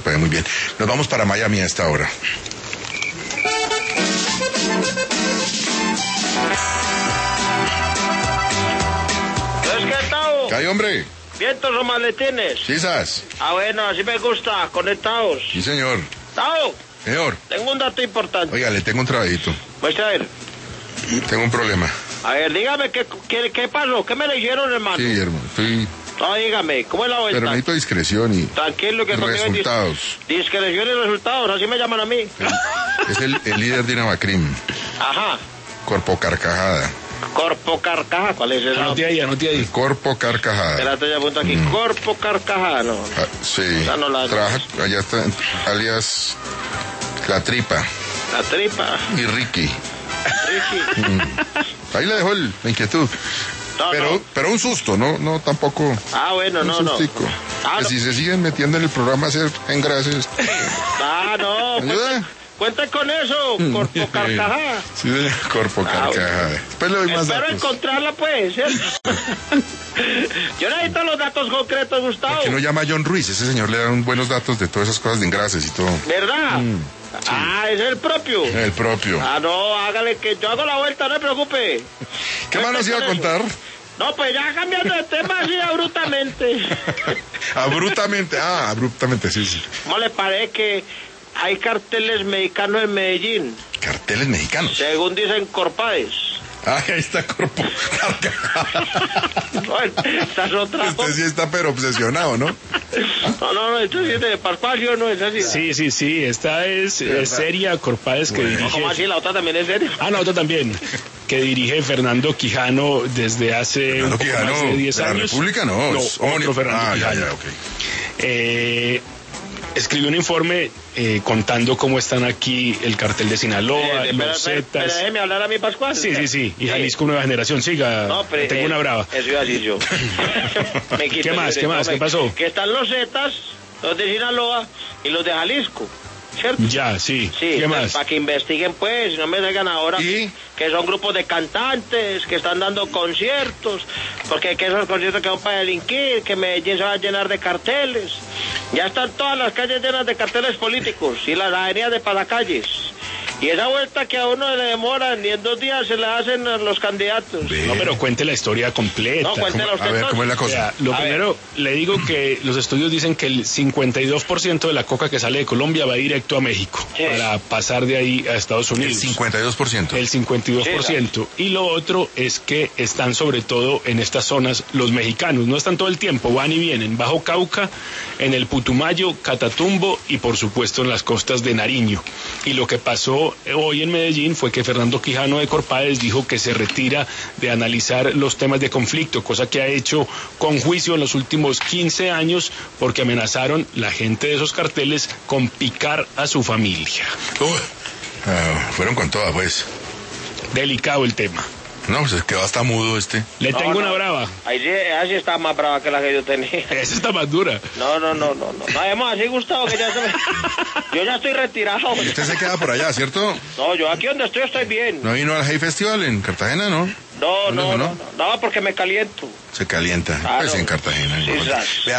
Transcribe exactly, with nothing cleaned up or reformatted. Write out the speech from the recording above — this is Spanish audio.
puede, muy bien. Nos vamos para Miami a esta hora. ¿Qué tal? ¿Qué hay, hombre? ¿Vientos o maletines? Sí, sas. Ah, bueno, así me gusta, conectados. Sí, señor. Tao, Señor. tengo un dato importante. Oiga, le tengo un trabajito. Muestra a ver. Tengo un problema. A ver, dígame, ¿qué, qué, qué pasó? ¿Qué me le hicieron, hermano? Sí, hermano, estoy... No, dígame, ¿cómo es la vuelta? Pero necesito discreción y... Tranquilo, que conmigo hay dis- resultados. discreción y resultados, así me llaman a mí. Es el, el líder de Inamacrim. Ajá. Corpo Carcajada. Corpo Carcaja, ¿cuál es ese? Anote ahí, anote ahí. Corpo Carcajada. Espérate, ya apunto aquí. Mm. Corpo Carcaja, no. Ah, sí. Esa no la- Trabaja, allá está, alias La Tripa La tripa. y Ricky. Ricky. Mm. Ahí le dejo el- la inquietud. No, Pero, no. pero un susto, no, no tampoco. Ah, bueno, Un no, no. sustico. Ah, que no. si se siguen metiendo en el programa a hacer engrases. Ah, no. ¿Ayuda? Cuenta con eso, Corpo Carcaja. Sí, señor. Corpo Ah, Carcajada. Después le doy más Espero datos. encontrarla, pues. ¿Cierto? Yo necesito los datos concretos, Gustavo. ¿Por qué no llama a John Ruiz? Ese señor le da un buenos datos de todas esas cosas de engrases y todo. ¿Verdad? Mm, Ah, es el propio. El propio. Ah, no, hágale que yo hago la vuelta, no se preocupe. ¿Qué más nos iba a contar? No, pues ya cambiando de tema así abruptamente. Abruptamente, ah, abruptamente, sí, sí. ¿Cómo le parece que hay carteles mexicanos en Medellín? Carteles mexicanos. Según dicen Corpades. Ah, ahí está Corpo Carcajada. Bueno, esta es otra Usted cosa. sí está pero obsesionado, ¿no? No, no, no, esto sí es de Pascual, no es así. Sí, sí, sí, esta es eh, Seria Corpades que Bueno. No, ¿cómo dirige... así? La otra también es seria. Ah, no, otra también, que dirige Fernando Quijano desde hace Fernando un poco Quijano, más de diez de la años. República, no, No, es otro homónimo. Fernando Ah, ya, Quijano. ya, ok. Eh, escribió un informe eh, contando cómo están aquí el cartel de Sinaloa, Eh, los pero, pero, pero Zetas. déjeme hablar a mi Pascual. Sí, sí, sí, y Jalisco Nueva Generación, siga, No, pero, tengo eh, una brava. Eso iba a decir yo. Me quito ¿Qué el más, qué derecho, más, me- qué pasó? Que están los Zetas, los de Sinaloa y los de Jalisco, ¿cierto? Ya, sí, Sí, ¿qué más? para que investiguen pues, y no me digan ahora ¿Y? que son grupos de cantantes, que están dando conciertos, porque que esos conciertos que son para delinquir, que Medellín se va a llenar de carteles. Ya están todas las calles llenas de carteles políticos y las avenidas de pasacalles. Y esa vuelta que a uno le demoran y en dos días se la hacen a los candidatos. Ve. No, pero cuente la historia completa. No, cuéntela A ver, ¿cómo es la O cosa? sea, lo A primero, le digo que los estudios dicen que el cincuenta y dos por ciento de la coca que sale de Colombia va directo a México, Sí. para pasar de ahí a Estados El Unidos. cincuenta y dos por ciento. El cincuenta y dos por ciento. Y lo otro es que están sobre todo en estas zonas los mexicanos. No están todo el tiempo, van y vienen. Bajo Cauca, en el Putumayo, Catatumbo y por supuesto en las costas de Nariño. Y lo que pasó hoy en Medellín fue que Fernando Quijano de Corpades dijo que se retira de analizar los temas de conflicto, cosa que ha hecho con juicio en los últimos quince años porque amenazaron la gente de esos carteles con picar a su familia. Uy, ah, fueron con todas, pues. Delicado el tema. No, pues es que va hasta mudo este. Le No, tengo no. una brava. Ahí sí, esa sí está más brava que la que yo tenía. Esa está más dura. No, no, no, no, no. No, además, así Gustavo, que ya se me... Yo ya estoy retirado. Usted se queda por allá, ¿cierto? No, yo aquí donde estoy estoy bien. No vino al Hey Festival en Cartagena, ¿no? No, No, no, no. no, no, no, porque me caliento. Se calienta. Claro. Pues en Cartagena. Sí, ¿no? claro. Vea,